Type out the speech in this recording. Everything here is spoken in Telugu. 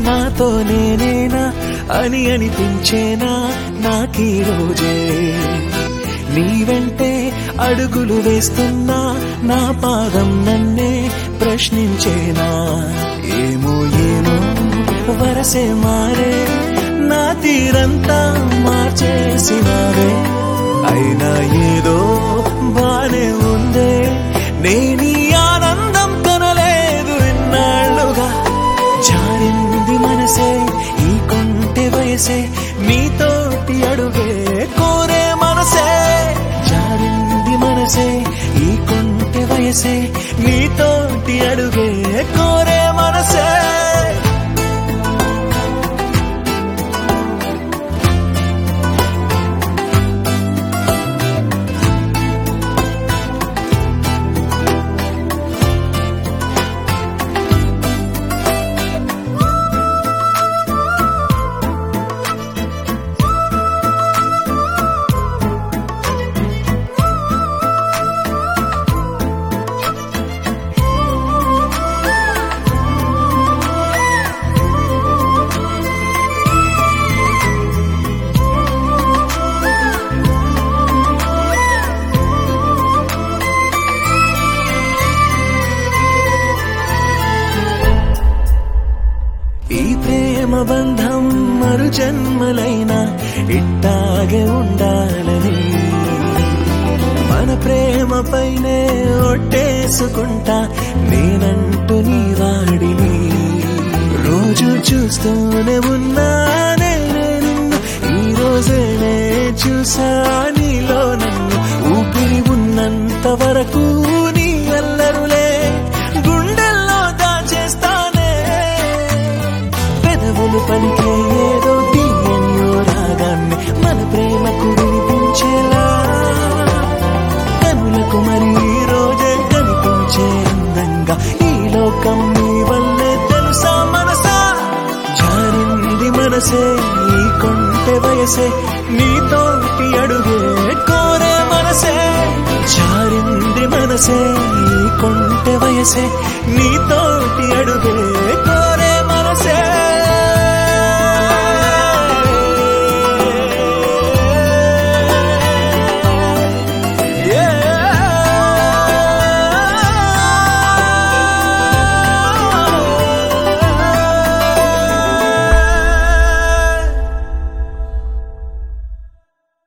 నాతో నేనేనా అని అనిపించేనా నాకీ రోజే. నీ వెంటే అడుగులు వేస్తున్నా నా పాదం నన్నే ప్రశ్నించేనా. ఏమో ఏమో వరసే మారే నా తీరంతా మార్చేసినావే. అయినా ఏదో బానే ఉందే నేనీ ఆనందం కనలేదు ఎన్నాళ్ళుగా. జారింది మనసే ఈ కొంటె వయసే నీతోటి అడుగే కోరే మనసే. జారింది మనసే ఈ కొంటె వయసే నీతోటి అడుగే కోరే మనసే. ఈ ప్రేమ బంధం మరు జన్మలైనా ఇట్టాగే ఉండాలని మన ప్రేమ పైనే ఒట్టేసుకుంటా నేనంటూ నీ వాడిని. రోజు చూస్తూనే ఉన్నానే నిన్ను, ఈ రోజేనే చూసా నీలో నన్ను. ఊపిరి ఉన్నంత వరకు నీ అల్లరులే గుండెల్లో దాచేస్తానే. పెదవులు పలికే ఏదో తీయనియో రాగాన్ని మన ప్రేమకు వినిపించేలా. కనులకు మరి ఈ రోజే కనిపించే అందంగా ఈ లోకం నీ వల్లే తెలుసా మనసా. జారింది మనసే ఈ కొంటె వయసే నీతోటి అడుగే కోరే మనసే. జారింది మనసే ఈ కొంటె వయసే నీతోటి అడుగే